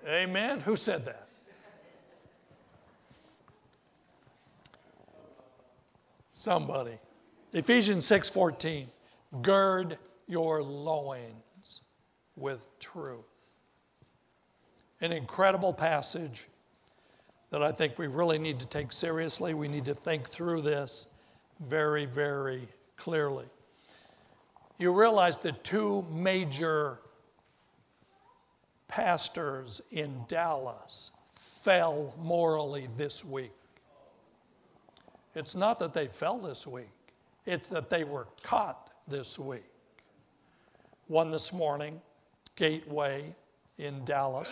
Amen. Who said that? Somebody. Ephesians 6:14. Gird your loins with truth. An incredible passage that I think we really need to take seriously. We need to think through this very, very clearly. You realize that two major pastors in Dallas fell morally this week. It's not that they fell this week. It's that they were caught this week. One this morning, Gateway in Dallas,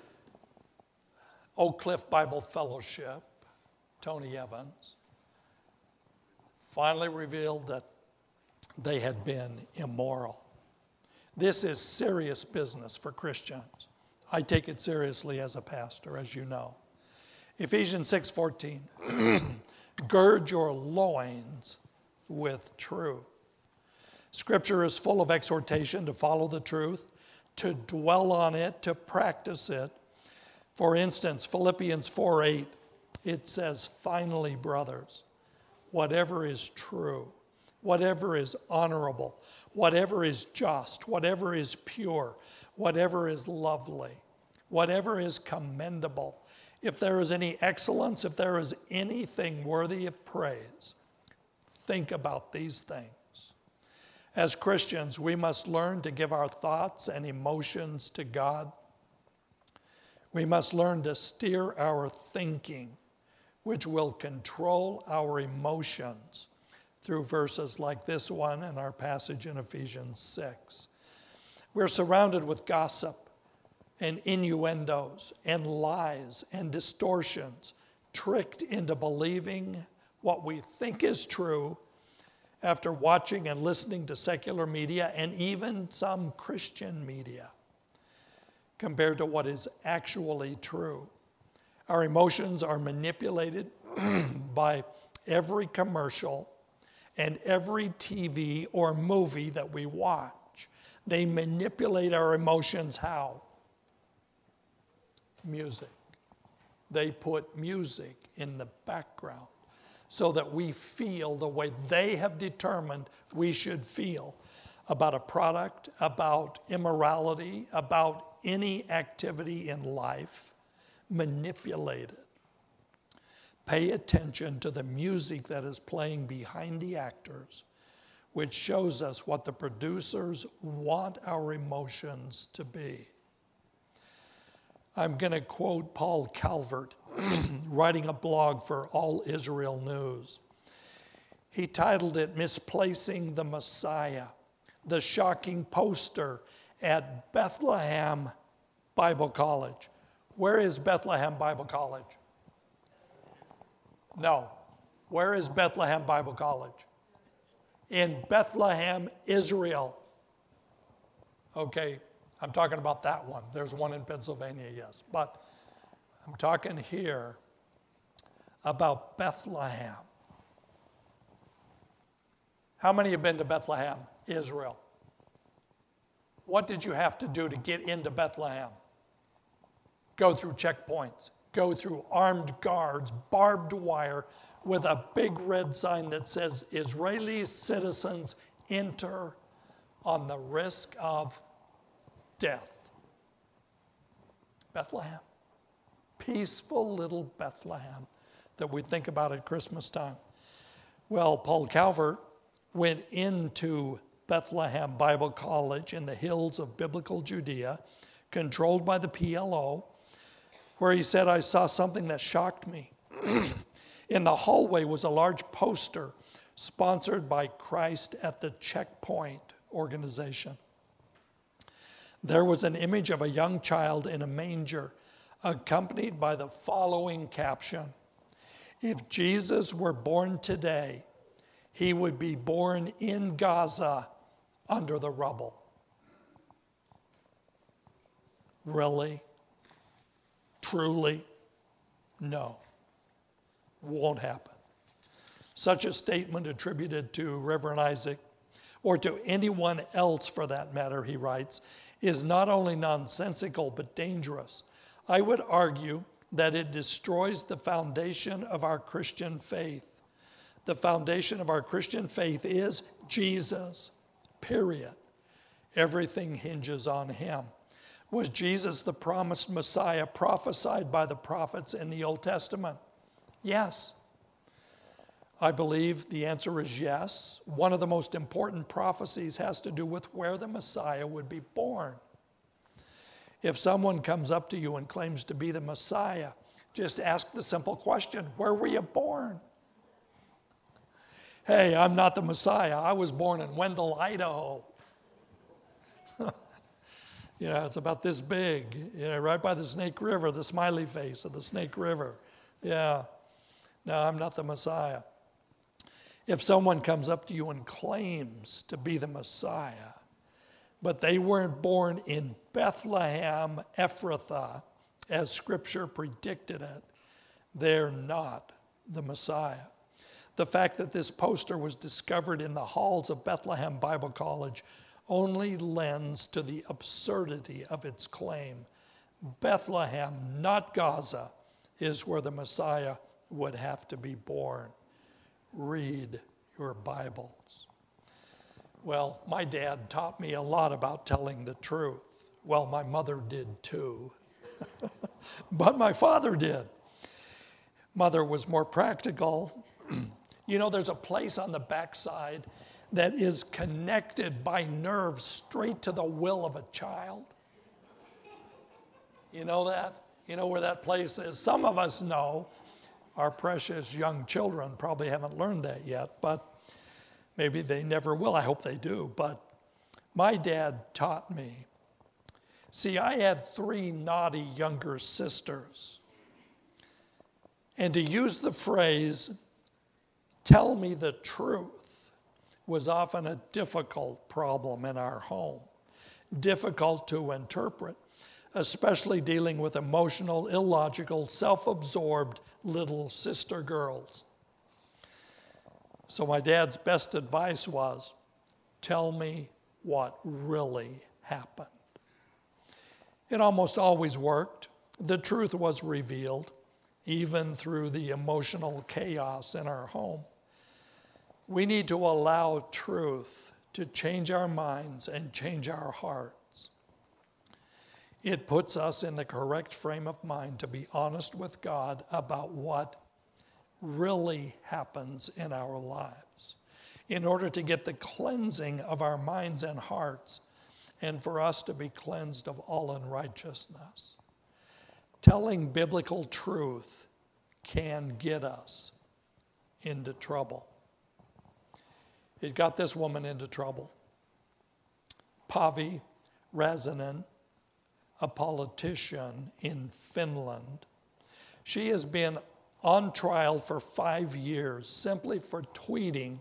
Oak Cliff Bible Fellowship, Tony Evans, finally revealed that they had been immoral. This is serious business for Christians. I take it seriously as a pastor, as you know. Ephesians 6:14, gird your loins with truth. Scripture is full of exhortation to follow the truth, to dwell on it, to practice it. For instance, Philippians 4:8, it says, finally, brothers, whatever is true, whatever is honorable, whatever is just, whatever is pure, whatever is lovely, whatever is commendable, if there is any excellence, if there is anything worthy of praise, think about these things. As Christians, we must learn to give our thoughts and emotions to God. We must learn to steer our thinking, which will control our emotions through verses like this one and our passage in Ephesians 6. We're surrounded with gossip and innuendos and lies and distortions, tricked into believing what we think is true after watching and listening to secular media and even some Christian media compared to what is actually true. Our emotions are manipulated by every commercial and every TV or movie that we watch. They manipulate our emotions how? Music. They put music in the background so that we feel the way they have determined we should feel about a product, about immorality, about any activity in life. Manipulated. Pay attention to the music that is playing behind the actors, which shows us what the producers want our emotions to be. I'm going to quote Paul Calvert, writing a blog for All Israel News. He titled it, Misplacing the Messiah, the shocking poster at Bethlehem Bible College. Where is Bethlehem Bible College? No. Where is Bethlehem Bible College? In Bethlehem, Israel. Okay, I'm talking about that one. There's one in Pennsylvania, yes. But I'm talking here about Bethlehem. How many have been to Bethlehem, Israel? What did you have to do to get into Bethlehem? Go through checkpoints, go through armed guards, barbed wire, with a big red sign that says, Israeli citizens enter on the risk of death. Bethlehem. Peaceful little Bethlehem that we think about at Christmas time. Well, Paul Calvert went into Bethlehem Bible College in the hills of biblical Judea, controlled by the PLO, where he said, I saw something that shocked me. In the hallway was a large poster sponsored by Christ at the Checkpoint organization. There was an image of a young child in a manger, accompanied by the following caption: if Jesus were born today, he would be born in Gaza under the rubble. Really? Truly? No. Won't happen. Such a statement attributed to Reverend Isaac, or to anyone else for that matter, he writes, is not only nonsensical but dangerous. I would argue that it destroys the foundation of our Christian faith. The foundation of our Christian faith is Jesus, period. Everything hinges on him. Was Jesus the promised Messiah prophesied by the prophets in the Old Testament? Yes. I believe the answer is yes. One of the most important prophecies has to do with where the Messiah would be born. If someone comes up to you and claims to be the Messiah, just ask the simple question, where were you born? Hey, I'm not the Messiah. I was born in Wendell, Idaho. It's about this big, right by the Snake River, the smiley face of the Snake River. Yeah, no, I'm not the Messiah. If someone comes up to you and claims to be the Messiah, but they weren't born in Bethlehem, Ephrathah, as Scripture predicted it, they're not the Messiah. The fact that this poster was discovered in the halls of Bethlehem Bible College only lends to the absurdity of its claim. Bethlehem, not Gaza, is where the Messiah would have to be born. Read your Bibles. Well, my dad taught me a lot about telling the truth. Well, my mother did too, but my father did. Mother was more practical. There's a place on the backside that is connected by nerves straight to the will of a child. You know that? You know where that place is? Some of us know. Our precious young children probably haven't learned that yet, but maybe they never will. I hope they do. But my dad taught me. See, I had 3 naughty younger sisters. And to use the phrase, tell me the truth, was often a difficult problem in our home, difficult to interpret, especially dealing with emotional, illogical, self-absorbed little sister girls. So my dad's best advice was, tell me what really happened. It almost always worked. The truth was revealed, even through the emotional chaos in our home. We need to allow truth to change our minds and change our hearts. It puts us in the correct frame of mind to be honest with God about what really happens in our lives, in order to get the cleansing of our minds and hearts, and for us to be cleansed of all unrighteousness. Telling biblical truth can get us into trouble. It got this woman into trouble. Pavi Räsänen, a politician in Finland. She has been on trial for 5 years simply for tweeting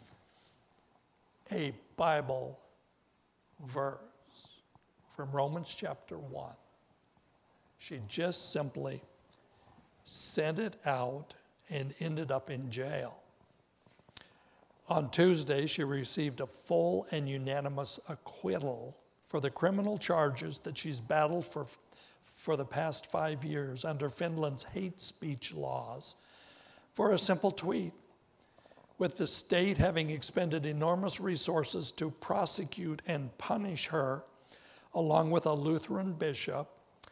a Bible verse from Romans chapter 1. She just simply sent it out and ended up in jail. On Tuesday, she received a full and unanimous acquittal for the criminal charges that she's battled for the past 5 years under Finland's hate speech laws for a simple tweet, with the state having expended enormous resources to prosecute and punish her, along with a Lutheran bishop,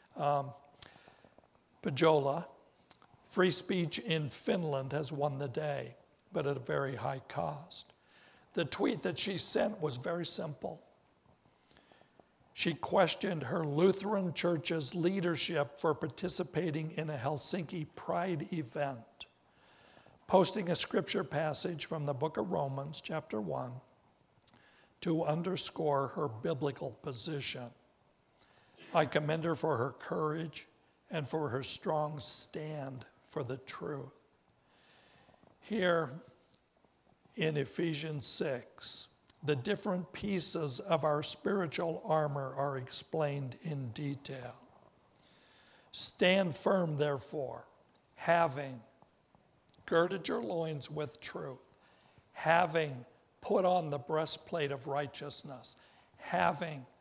Pajola. Free speech in Finland has won the day, but at a very high cost. The tweet that she sent was very simple. She questioned her Lutheran church's leadership for participating in a Helsinki Pride event, posting a scripture passage from the book of Romans, chapter 1, to underscore her biblical position. I commend her for her courage and for her strong stand for the truth. Here in Ephesians 6, the different pieces of our spiritual armor are explained in detail. Stand firm, therefore, having girded your loins with truth, having put on the breastplate of righteousness, having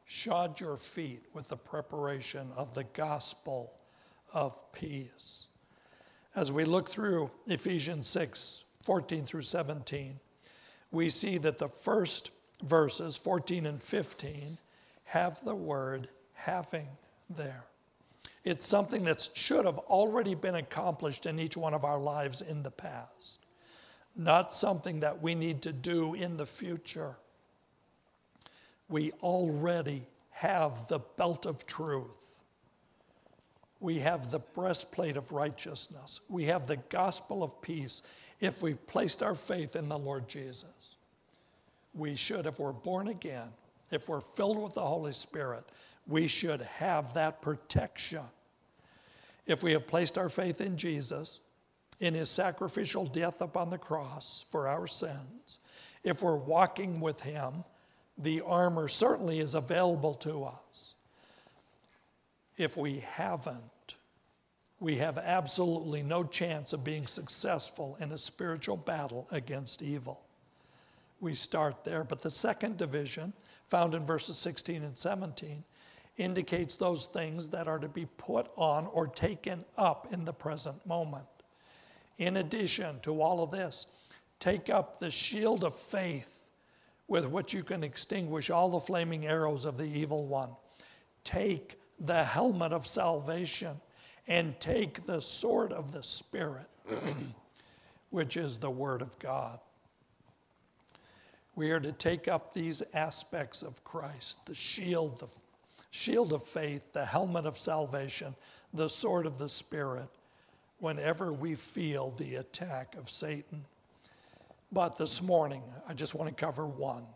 shod your feet with the preparation of the gospel of peace. As we look through Ephesians 6, 14 through 17, we see that the first verses, 14 and 15, have the word having there. It's something that should have already been accomplished in each one of our lives in the past, not something that we need to do in the future. We already have the belt of truth. We have the breastplate of righteousness. We have the gospel of peace if we've placed our faith in the Lord Jesus. We should, if we're born again, if we're filled with the Holy Spirit, we should have that protection. If we have placed our faith in Jesus, in his sacrificial death upon the cross for our sins, if we're walking with him, the armor certainly is available to us. If we haven't, we have absolutely no chance of being successful in a spiritual battle against evil. We start there, but the second division, found in verses 16 and 17, indicates those things that are to be put on or taken up in the present moment. In addition to all of this, take up the shield of faith with which you can extinguish all the flaming arrows of the evil one. Take the helmet of salvation and take the sword of the Spirit, which is the Word of God. We are to take up these aspects of Christ, the shield of faith, the helmet of salvation, the sword of the Spirit, whenever we feel the attack of Satan. But this morning, I just want to cover one.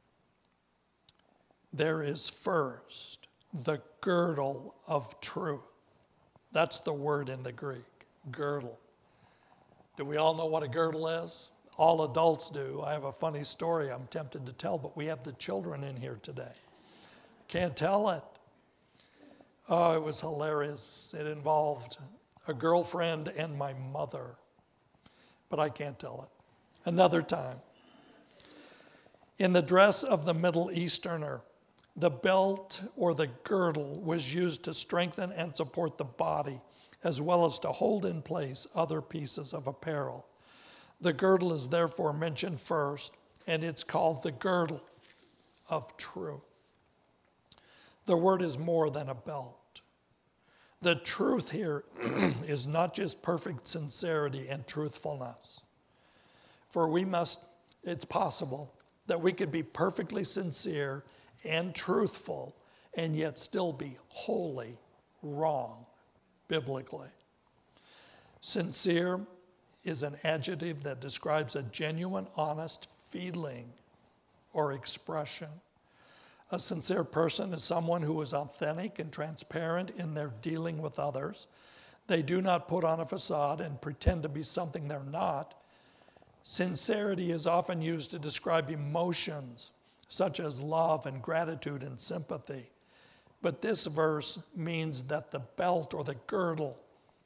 There is first the girdle of truth. That's the word in the Greek, girdle. Do we all know what a girdle is? All adults do. I have a funny story I'm tempted to tell, but we have the children in here today. Can't tell it. Oh, it was hilarious. It involved a girlfriend and my mother, but I can't tell it. Another time. In the dress of the Middle Easterner, the belt or the girdle was used to strengthen and support the body, as well as to hold in place other pieces of apparel. The girdle is therefore mentioned first, and it's called the girdle of truth. The word is more than a belt. The truth here is not just perfect sincerity and truthfulness. For it's possible that we could be perfectly sincere and truthful and yet still be wholly wrong biblically. Sincere is an adjective that describes a genuine, honest feeling or expression. A sincere person is someone who is authentic and transparent in their dealing with others. They do not put on a facade and pretend to be something they're not. Sincerity is often used to describe emotions such as love and gratitude and sympathy. But this verse means that the belt or the girdle,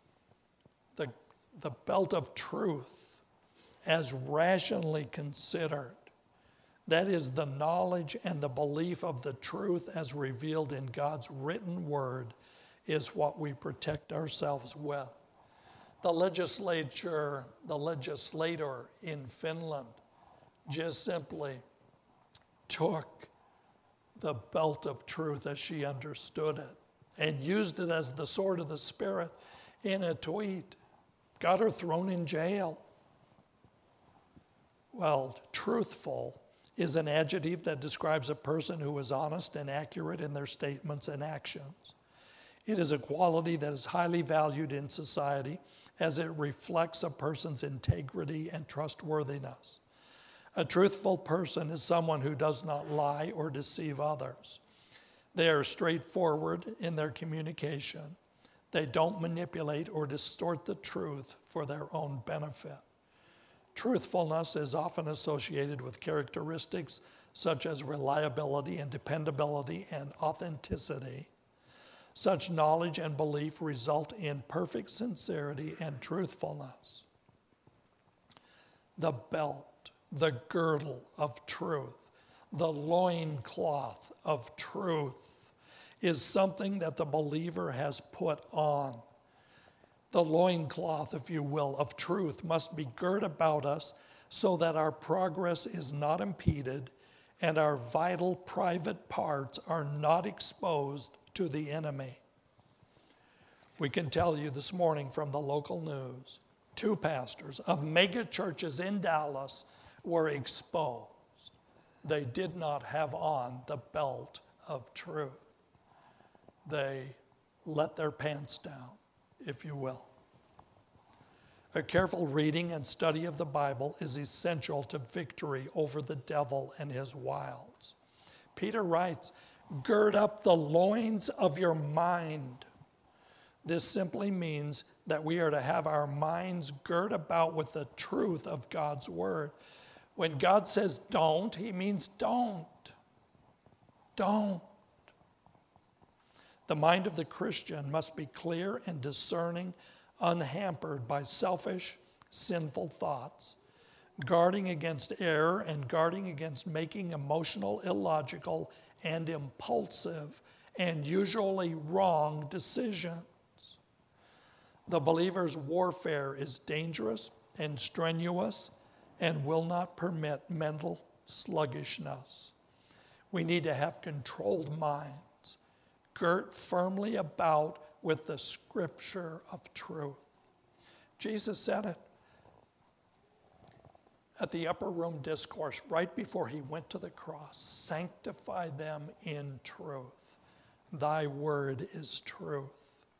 the belt of truth, as rationally considered, that is the knowledge and the belief of the truth as revealed in God's written word, is what we protect ourselves with. The legislator in Finland just simply took the belt of truth as she understood it and used it as the sword of the Spirit in a tweet. Got her thrown in jail. Well, truthful is an adjective that describes a person who is honest and accurate in their statements and actions. It is a quality that is highly valued in society as it reflects a person's integrity and trustworthiness. A truthful person is someone who does not lie or deceive others. They are straightforward in their communication. They don't manipulate or distort the truth for their own benefit. Truthfulness is often associated with characteristics such as reliability and dependability and authenticity. Such knowledge and belief result in perfect sincerity and truthfulness. The belt, the girdle of truth. The loincloth of truth is something that the believer has put on. The loincloth, if you will, of truth must be girt about us so that our progress is not impeded and our vital private parts are not exposed to the enemy. We can tell you this morning from the local news, 2 pastors of mega churches in Dallas were exposed. They did not have on the belt of truth. They let their pants down, if you will. A careful reading and study of the Bible is essential to victory over the devil and his wiles. Peter writes, gird up the loins of your mind. This simply means that we are to have our minds girt about with the truth of God's word. When God says don't, he means don't. Don't. The mind of the Christian must be clear and discerning, unhampered by selfish, sinful thoughts, guarding against error and guarding against making emotional, illogical, and impulsive, and usually wrong decisions. The believer's warfare is dangerous and strenuous and will not permit mental sluggishness. We need to have controlled minds, girt firmly about with the scripture of truth. Jesus said it at the upper room discourse right before he went to the cross. Sanctify them in truth. Thy word is truth.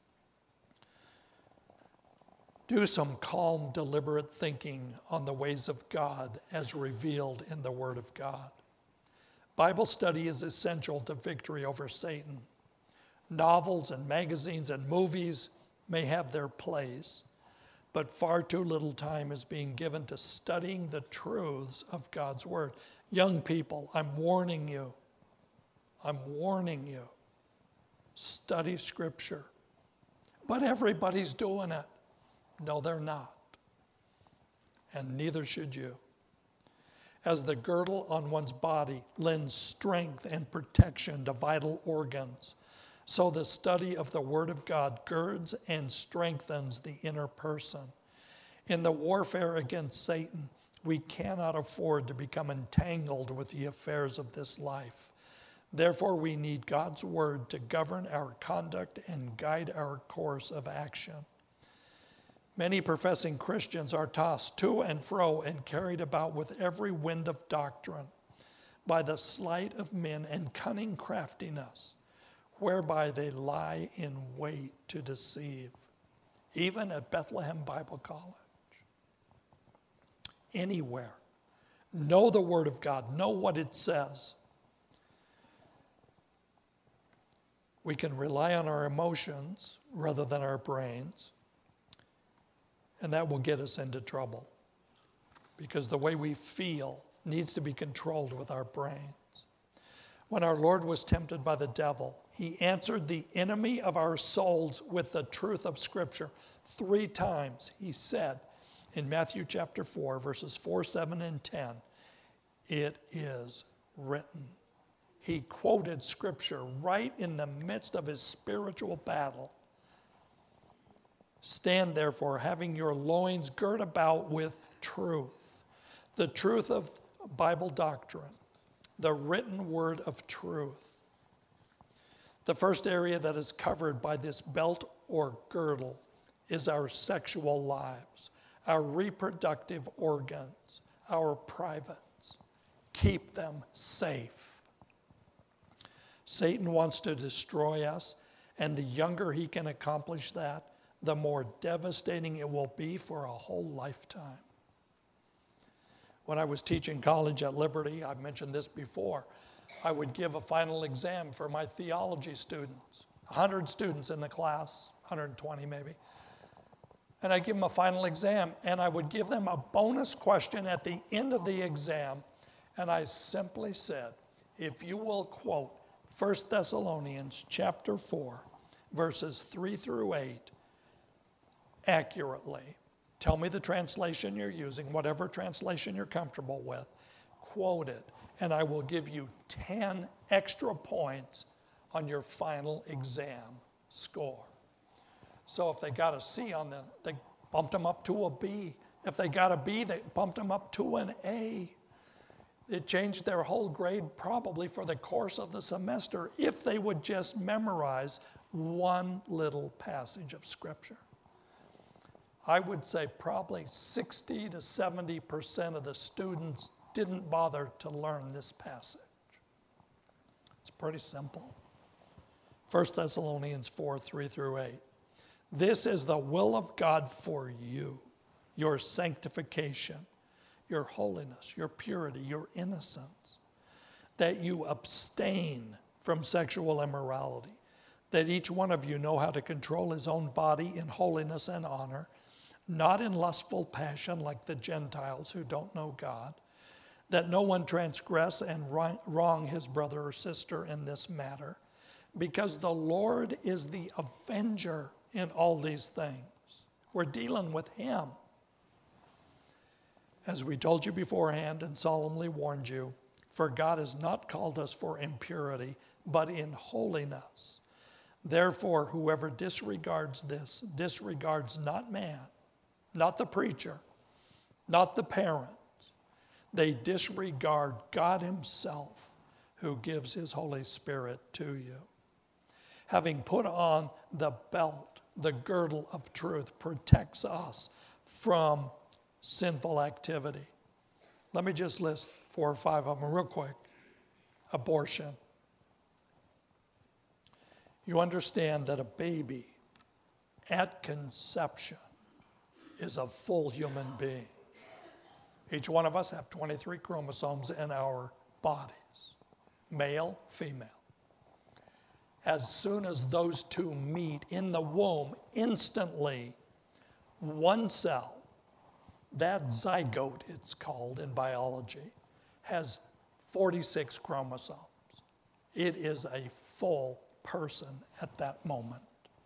Do some calm, deliberate thinking on the ways of God as revealed in the Word of God. Bible study is essential to victory over Satan. Novels and magazines and movies may have their place, but far too little time is being given to studying the truths of God's Word. Young people, I'm warning you. I'm warning you. Study Scripture. But everybody's doing it. No, they're not. And neither should you. As the girdle on one's body lends strength and protection to vital organs, so the study of the Word of God girds and strengthens the inner person. In the warfare against Satan, we cannot afford to become entangled with the affairs of this life. Therefore, we need God's Word to govern our conduct and guide our course of action. Many professing Christians are tossed to and fro and carried about with every wind of doctrine by the sleight of men and cunning craftiness, whereby they lie in wait to deceive, even at Bethlehem Bible College. Anywhere. Know the Word of God. Know what it says. We can rely on our emotions rather than our brains. And that will get us into trouble because the way we feel needs to be controlled with our brains. When our Lord was tempted by the devil, he answered the enemy of our souls with the truth of Scripture. 3 times he said in Matthew chapter 4, verses 4, 7, and 10, it is written. He quoted Scripture right in the midst of his spiritual battle. Stand therefore, having your loins girt about with truth, the truth of Bible doctrine, the written word of truth. The first area that is covered by this belt or girdle is our sexual lives, our reproductive organs, our privates. Keep them safe. Satan wants to destroy us, and the younger he can accomplish that, the more devastating it will be for a whole lifetime. When I was teaching college at Liberty, I've mentioned this before, I would give a final exam for my theology students. 100 students in the class, 120 maybe. And I'd give them a final exam, and I would give them a bonus question at the end of the exam, and I simply said, if you will quote 1 Thessalonians chapter 4, verses 3 through 8, accurately. Tell me the translation you're using, whatever translation you're comfortable with. Quote it. and I will give you 10 extra points on your final exam score. So if they got a C they bumped them up to a B. If they got a B, they bumped them up to an A. It changed their whole grade probably for the course of the semester if they would just memorize one little passage of Scripture. I would say probably 60 to 70% of the students didn't bother to learn this passage. It's pretty simple. 1 Thessalonians 4, 3 through 8. This is the will of God for you, your sanctification, your holiness, your purity, your innocence, that you abstain from sexual immorality, that each one of you know how to control his own body in holiness and honor, not in lustful passion like the Gentiles who don't know God, that no one transgress and wrong his brother or sister in this matter, because the Lord is the avenger in all these things. We're dealing with him. As we told you beforehand and solemnly warned you, for God has not called us for impurity, but in holiness. Therefore, whoever disregards this disregards not man, not the preacher, not the parents. They disregard God himself, who gives his Holy Spirit to you. Having put on the belt, the girdle of truth protects us from sinful activity. Let me just list 4 or 5 of them real quick. Abortion. You understand that a baby at conception is a full human being. Each one of us have 23 chromosomes in our bodies, male, female. As soon as those two meet in the womb, instantly, one cell, that zygote it's called in biology, has 46 chromosomes. It is a full person at that moment.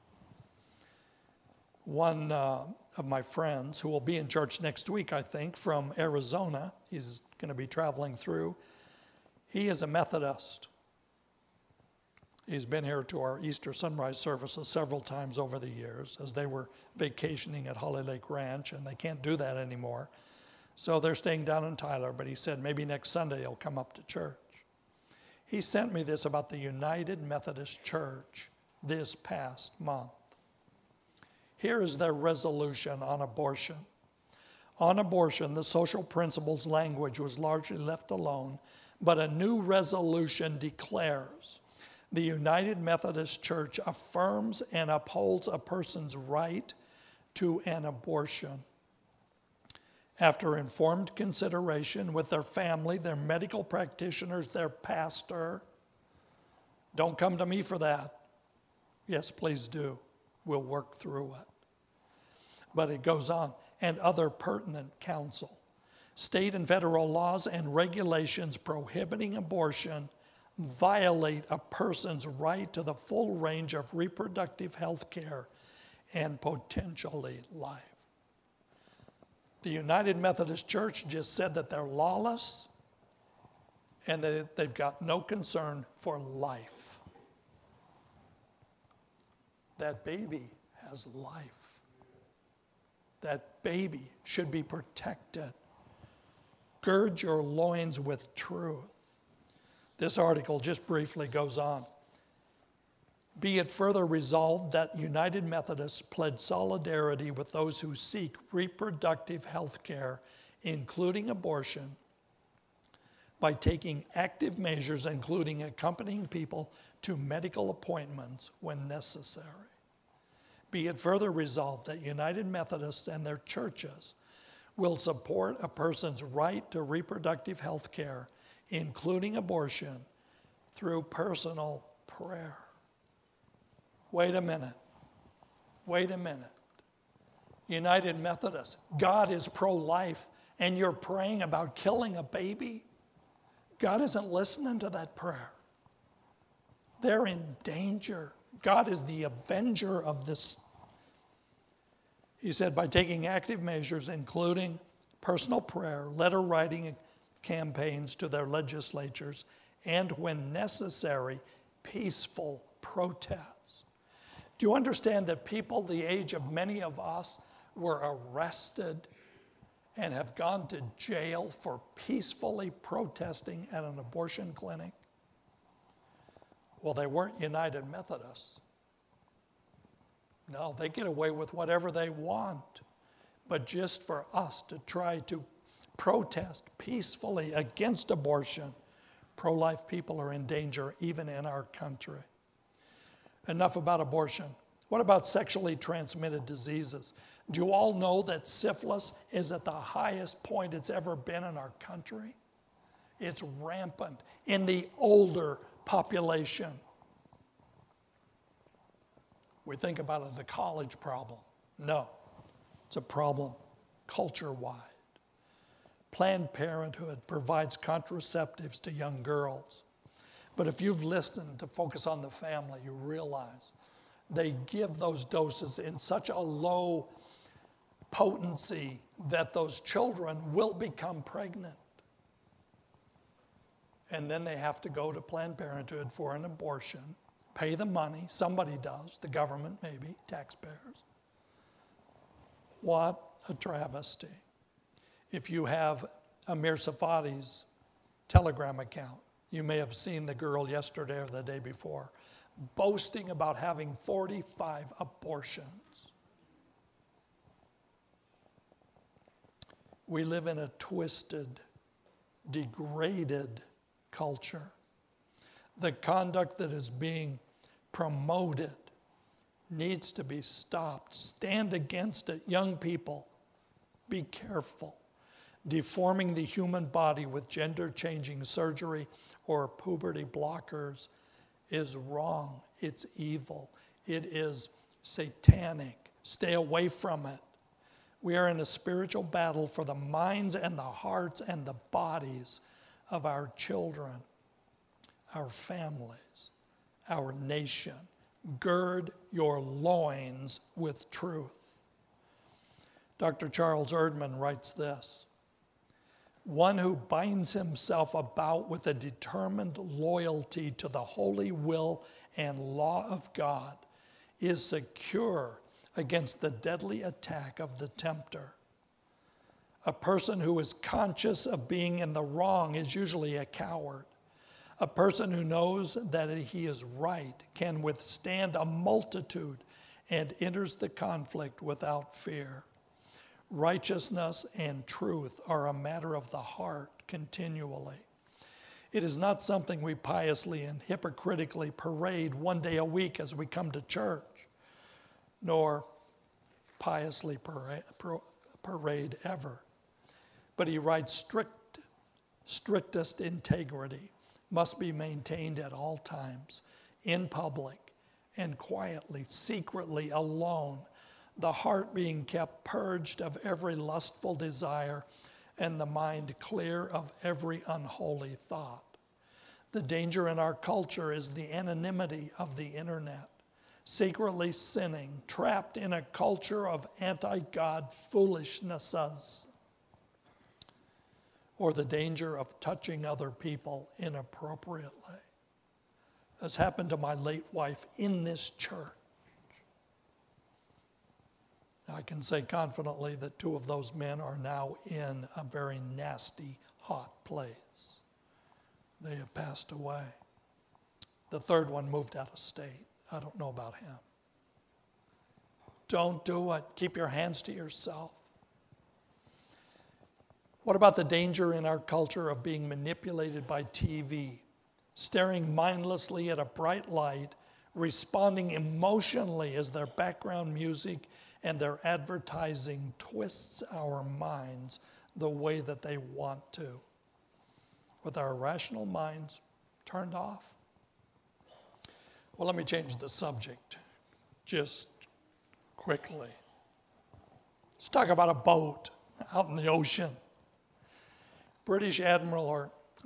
One of my friends, who will be in church next week, I think, from Arizona, he's going to be traveling through, he is a Methodist. He's been here to our Easter sunrise services several times over the years as they were vacationing at Holly Lake Ranch, and they can't do that anymore. So they're staying down in Tyler, but he said maybe next Sunday he'll come up to church. He sent me this about the United Methodist Church this past month. Here is their resolution on abortion. On abortion, the social principles language was largely left alone, but a new resolution declares the United Methodist Church affirms and upholds a person's right to an abortion. After informed consideration with their family, their medical practitioners, their pastor, don't come to me for that. Yes, please do. We'll work through it. But it goes on, and other pertinent counsel. State and federal laws and regulations prohibiting abortion violate a person's right to the full range of reproductive health care and potentially life. The United Methodist Church just said that they're lawless and that they've got no concern for life. That baby has life. That baby should be protected. Gird your loins with truth. This article just briefly goes on. Be it further resolved that United Methodists pledge solidarity with those who seek reproductive health care, including abortion, by taking active measures, including accompanying people to medical appointments when necessary. Be it further resolved that United Methodists and their churches will support a person's right to reproductive health care, including abortion, through personal prayer. Wait a minute. United Methodists, God is pro-life, and you're praying about killing a baby? God isn't listening to that prayer. They're in danger. God is the avenger of this. He said, by taking active measures, including personal prayer, letter writing, campaigns to their legislatures, and when necessary, peaceful protests. Do you understand that people the age of many of us were arrested and have gone to jail for peacefully protesting at an abortion clinic? Well, they weren't United Methodists. No, they get away with whatever they want. But just for us to try to protest peacefully against abortion, pro-life people are in danger even in our country. Enough about abortion. What about sexually transmitted diseases? Do you all know that syphilis is at the highest point it's ever been in our country? It's rampant in the older population. We think about it as a college problem. No, it's a problem culture-wide. Planned Parenthood provides contraceptives to young girls. But if you've listened to Focus on the Family, you realize they give those doses in such a low potency that those children will become pregnant. And then they have to go to Planned Parenthood for an abortion, pay the money, somebody does, the government maybe, taxpayers. What a travesty. If you have Amir Safadi's Telegram account, you may have seen the girl yesterday or the day before boasting about having 45 abortions. We live in a twisted, degraded culture. The conduct that is being promoted needs to be stopped. Stand against it. Young people, be careful. Deforming the human body with gender-changing surgery or puberty blockers is wrong. It's evil. It is satanic. Stay away from it. We are in a spiritual battle for the minds and the hearts and the bodies of our children, our families, our nation. Gird your loins with truth. Dr. Charles Erdman writes this: one who binds himself about with a determined loyalty to the holy will and law of God is secure against the deadly attack of the tempter. A person who is conscious of being in the wrong is usually a coward. A person who knows that he is right can withstand a multitude and enters the conflict without fear. Righteousness and truth are a matter of the heart continually. It is not something we piously and hypocritically parade one day a week as we come to church, nor piously parade ever. But he writes, strictest integrity must be maintained at all times, in public and quietly, secretly, alone, the heart being kept purged of every lustful desire and the mind clear of every unholy thought. The danger in our culture is the anonymity of the internet, secretly sinning, trapped in a culture of anti-God foolishnesses, or the danger of touching other people inappropriately, as happened to my late wife in this church. I can say confidently that 2 of those men are now in a very nasty, hot place. They have passed away. The 3rd one moved out of state. I don't know about him. Don't do it. Keep your hands to yourself. What about the danger in our culture of being manipulated by TV, staring mindlessly at a bright light, responding emotionally as their background music and their advertising twists our minds the way that they want to, with our rational minds turned off? Well, let me change the subject just quickly. Let's talk about a boat out in the ocean. British Admiral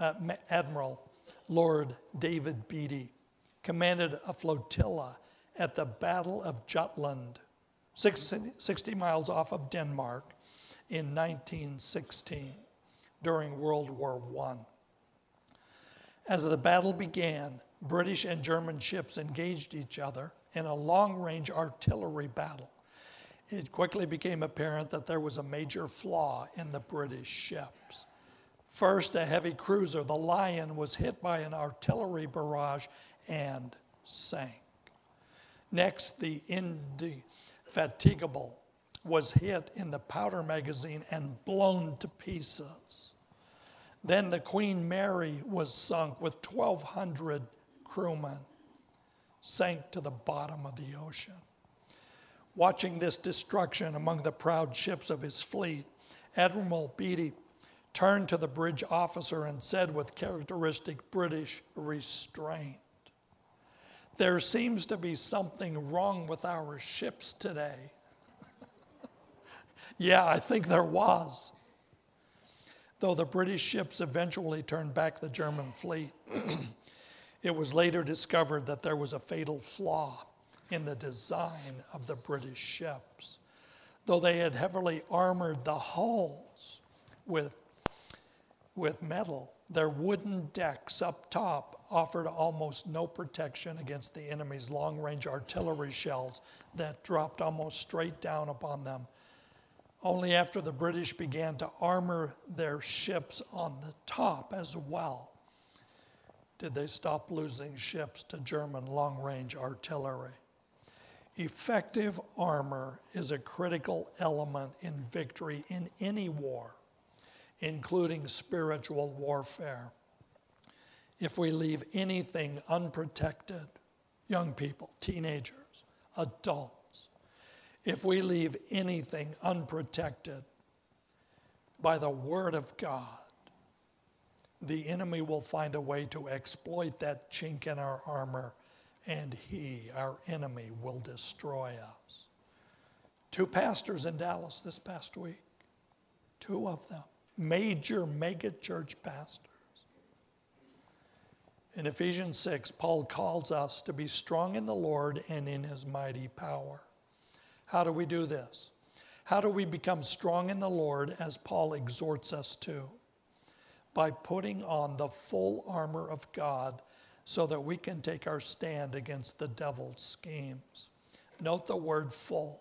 Lord David Beatty commanded a flotilla at the Battle of Jutland, 60 miles off of Denmark, in 1916. during World War I. As the battle began, British and German ships engaged each other in a long-range artillery battle. It quickly became apparent that there was a major flaw in the British ships. First, a heavy cruiser, the Lion, was hit by an artillery barrage and sank. Next, the Indefatigable was hit in the powder magazine and blown to pieces. Then the Queen Mary was sunk with 1,200 crewmen, sank to the bottom of the ocean. Watching this destruction among the proud ships of his fleet, Admiral Beatty turned to the bridge officer and said with characteristic British restraint, "There seems to be something wrong with our ships today." Yeah, I think there was. Though the British ships eventually turned back the German fleet, it was later discovered that there was a fatal flaw in the design of the British ships. Though they had heavily armored the hulls with metal, their wooden decks up top offered almost no protection against the enemy's long-range artillery shells that dropped almost straight down upon them. Only after the British began to armor their ships on the top as well did they stop losing ships to German long-range artillery. Effective armor is a critical element in victory in any war, including spiritual warfare. If we leave anything unprotected, young people, teenagers, adults, if we leave anything unprotected by the Word of God, the enemy will find a way to exploit that chink in our armor, and he, our enemy, will destroy us. 2 pastors in Dallas this past week, 2 of them, major mega church pastors. In Ephesians 6, Paul calls us to be strong in the Lord and in his mighty power. How do we do this? How do we become strong in the Lord as Paul exhorts us to? By putting on the full armor of God so that we can take our stand against the devil's schemes. Note the word full.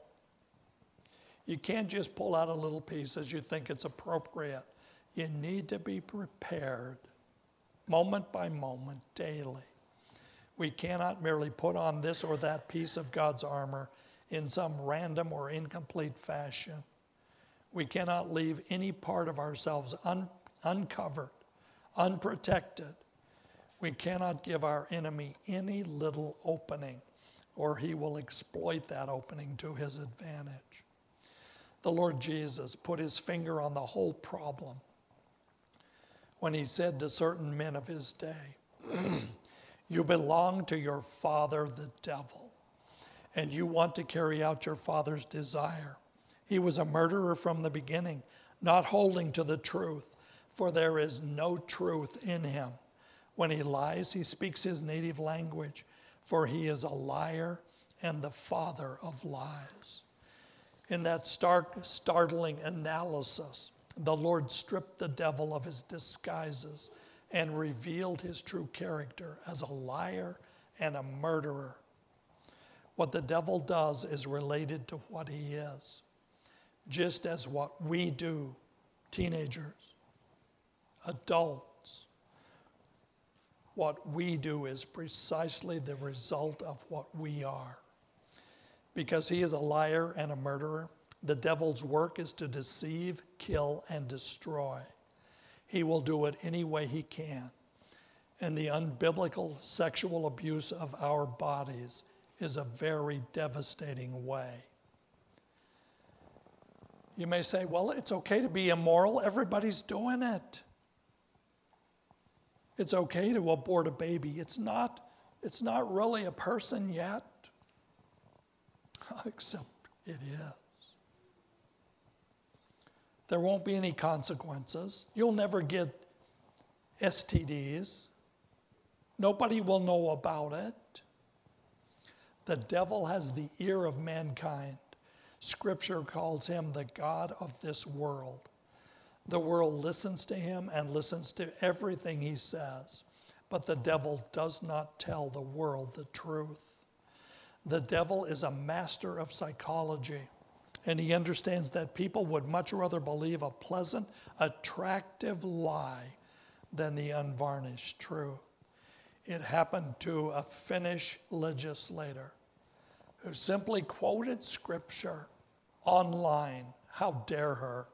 You can't just pull out a little piece as you think it's appropriate. You need to be prepared moment by moment, daily. We cannot merely put on this or that piece of God's armor in some random or incomplete fashion. We cannot leave any part of ourselves uncovered, unprotected. We cannot give our enemy any little opening, or he will exploit that opening to his advantage. The Lord Jesus put his finger on the whole problem when he said to certain men of his day, "You belong to your father, the devil, and you want to carry out your father's desire. He was a murderer from the beginning, not holding to the truth, for there is no truth in him. When he lies, he speaks his native language, for he is a liar and the father of lies." In that startling analysis, the Lord stripped the devil of his disguises and revealed his true character as a liar and a murderer. What the devil does is related to what he is, just as what we do, teenagers, adults, what we do is precisely the result of what we are. Because he is a liar and a murderer, the devil's work is to deceive, kill, and destroy. He will do it any way he can. And the unbiblical sexual abuse of our bodies is a very devastating way. You may say, well, it's okay to be immoral. Everybody's doing it. It's okay to abort a baby. It's not really a person yet. Except it is. There won't be any consequences. You'll never get STDs. Nobody will know about it. The devil has the ear of mankind. Scripture calls him the god of this world. The world listens to him and listens to everything he says, but the devil does not tell the world the truth. The devil is a master of psychology, and he understands that people would much rather believe a pleasant, attractive lie than the unvarnished truth. It happened to a Finnish legislator who simply quoted scripture online. How dare her?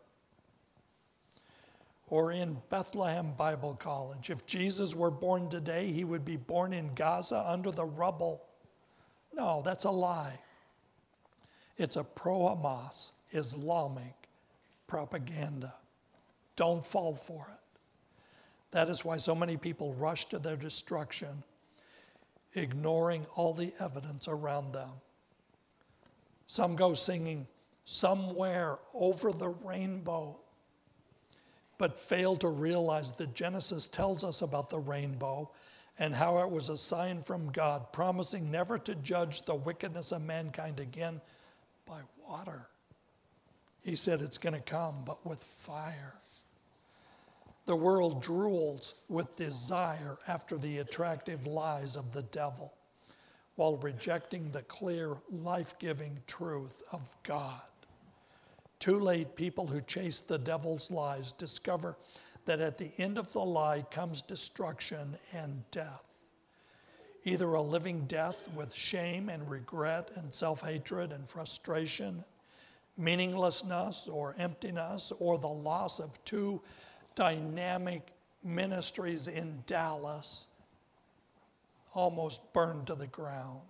Or in Bethlehem Bible College, if Jesus were born today, he would be born in Gaza under the rubble. No, that's a lie. It's a pro-Hamas Islamic propaganda. Don't fall for it. That is why so many people rush to their destruction, ignoring all the evidence around them. Some go singing "Somewhere Over the Rainbow," but fail to realize that Genesis tells us about the rainbow and how it was a sign from God, promising never to judge the wickedness of mankind again by water. He said it's going to come, but with fire. The world drools with desire after the attractive lies of the devil, while rejecting the clear, life-giving truth of God. Too late, people who chase the devil's lies discover that at the end of the lie comes destruction and death. Either a living death with shame and regret and self-hatred and frustration, meaninglessness or emptiness, or the loss of two dynamic ministries in Dallas, almost burned to the ground.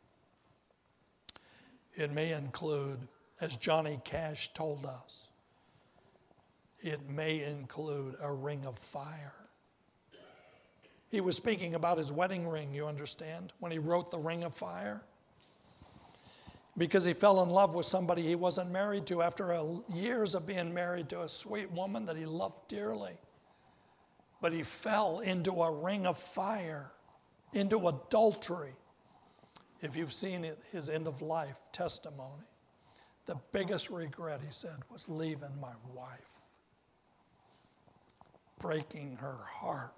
It may include, as Johnny Cash told us, it may include a ring of fire. He was speaking about his wedding ring, you understand, when he wrote the Ring of Fire. Because he fell in love with somebody he wasn't married to after years of being married to a sweet woman that he loved dearly. But he fell into a ring of fire, into adultery. If you've seen his end of life testimony, the biggest regret, he said, was leaving my wife, breaking her heart.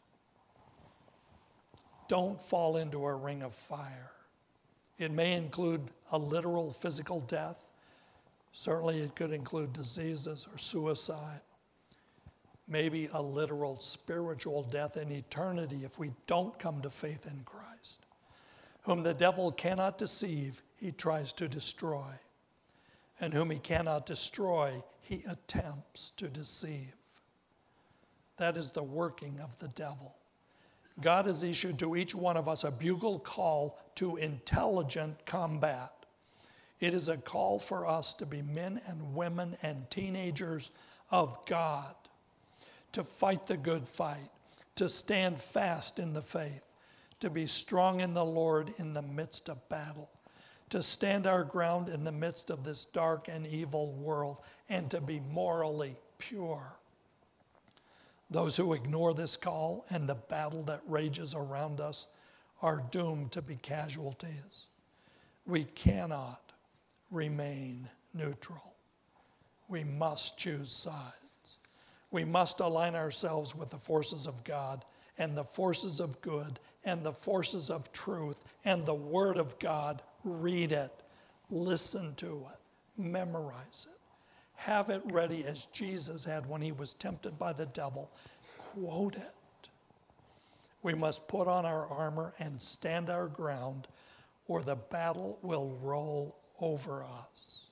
Don't fall into a ring of fire. It may include a literal physical death. Certainly it could include diseases or suicide. Maybe a literal spiritual death in eternity if we don't come to faith in Christ. Whom the devil cannot deceive, he tries to destroy. And whom he cannot destroy, he attempts to deceive. That is the working of the devil. God has issued to each one of us a bugle call to intelligent combat. It is a call for us to be men and women and teenagers of God, to fight the good fight, to stand fast in the faith, to be strong in the Lord in the midst of battle, to stand our ground in the midst of this dark and evil world, and to be morally pure. Those who ignore this call and the battle that rages around us are doomed to be casualties. We cannot remain neutral. We must choose sides. We must align ourselves with the forces of God and the forces of good and the forces of truth and the Word of God. Read it, listen to it, memorize it. Have it ready as Jesus had when he was tempted by the devil. Quote it. We must put on our armor and stand our ground, or the battle will roll over us.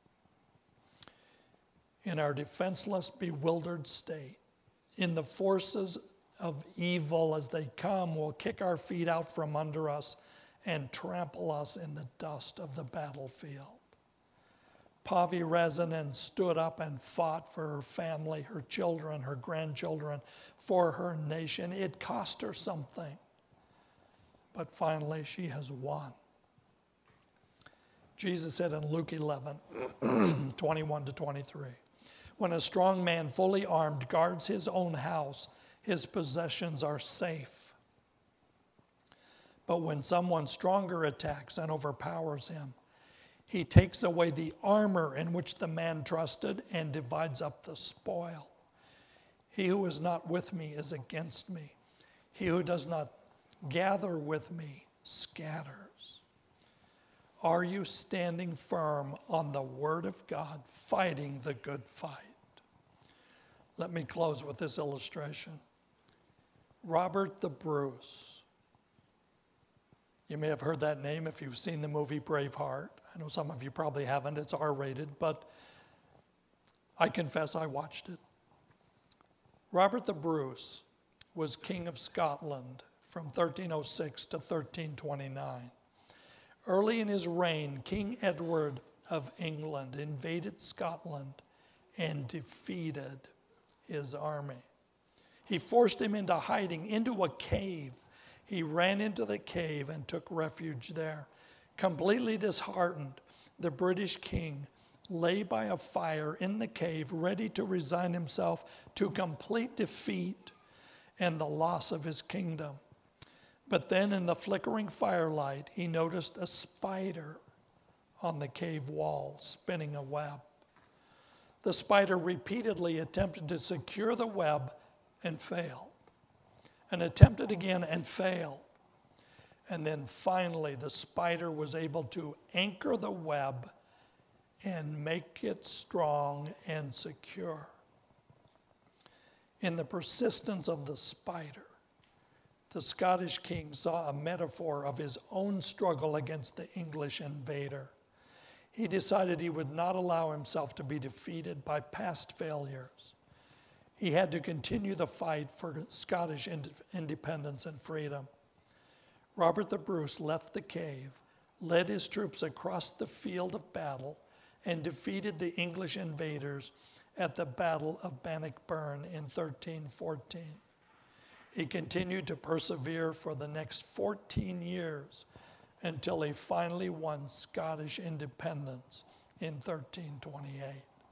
In our defenseless, bewildered state, in the forces of evil as they come, will kick our feet out from under us and trample us in the dust of the battlefield. Pavi Rezanen stood up and fought for her family, her children, her grandchildren, for her nation. It cost her something, but finally she has won. Jesus said in Luke 11, 21 to 23, when a strong man fully armed guards his own house, his possessions are safe. But when someone stronger attacks and overpowers him, he takes away the armor in which the man trusted and divides up the spoil. He who is not with me is against me. He who does not gather with me scatters. Are you standing firm on the word of God, fighting the good fight? Let me close with this illustration. Robert the Bruce. You may have heard that name if you've seen the movie Braveheart. I know some of you probably haven't. It's R-rated, but I confess I watched it. Robert the Bruce was King of Scotland from 1306 to 1329. Early in his reign, King Edward of England invaded Scotland and defeated his army. He forced him into hiding, into a cave. He ran into the cave and took refuge there. Completely disheartened, the British king lay by a fire in the cave, ready to resign himself to complete defeat and the loss of his kingdom. But then in the flickering firelight, he noticed a spider on the cave wall spinning a web. The spider repeatedly attempted to secure the web and failed, and attempted again and failed. And then finally, the spider was able to anchor the web and make it strong and secure. In the persistence of the spider, the Scottish king saw a metaphor of his own struggle against the English invader. He decided he would not allow himself to be defeated by past failures. He had to continue the fight for Scottish independence and freedom. Robert the Bruce left the cave, led his troops across the field of battle, and defeated the English invaders at the Battle of Bannockburn in 1314. He continued to persevere for the next 14 years until he finally won Scottish independence in 1328.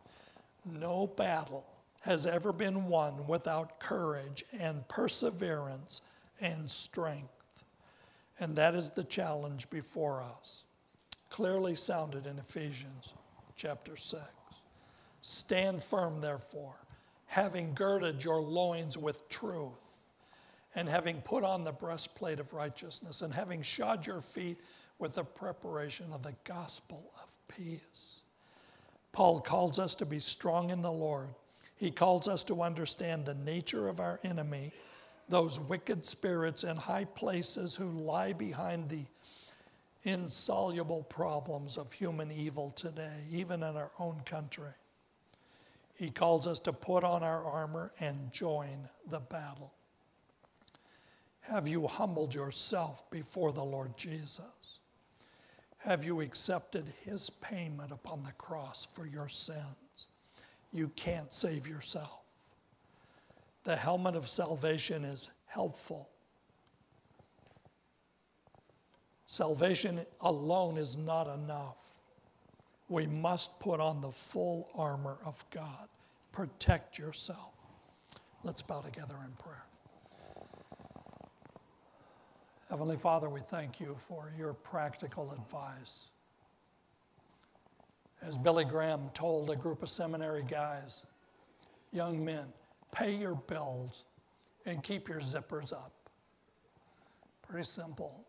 No battle has ever been won without courage and perseverance and strength. And that is the challenge before us, clearly sounded in Ephesians chapter 6. Stand firm, therefore, having girded your loins with truth, and having put on the breastplate of righteousness, and having shod your feet with the preparation of the gospel of peace. Paul calls us to be strong in the Lord. He calls us to understand the nature of our enemy, those wicked spirits in high places who lie behind the insoluble problems of human evil today, even in our own country. He calls us to put on our armor and join the battle. Have you humbled yourself before the Lord Jesus? Have you accepted his payment upon the cross for your sins? You can't save yourself. The helmet of salvation is helpful. Salvation alone is not enough. We must put on the full armor of God. Protect yourself. Let's bow together in prayer. Heavenly Father, we thank you for your practical advice. As Billy Graham told a group of seminary guys, young men, pay your bills and keep your zippers up. Pretty simple.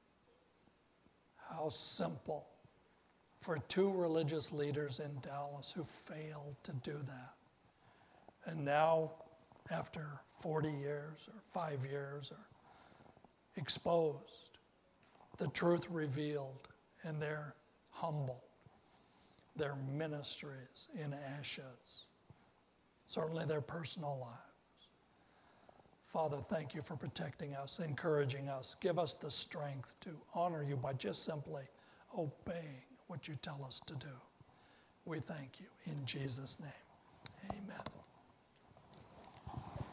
How simple for two religious leaders in Dallas who failed to do that. And now, after 40 years or 5 years, are exposed, the truth revealed, and they're humbled. Their ministries in ashes, certainly their personal lives. Father, thank you for protecting us, encouraging us. Give us the strength to honor you by just simply obeying what you tell us to do. We thank you in Jesus' name. Amen.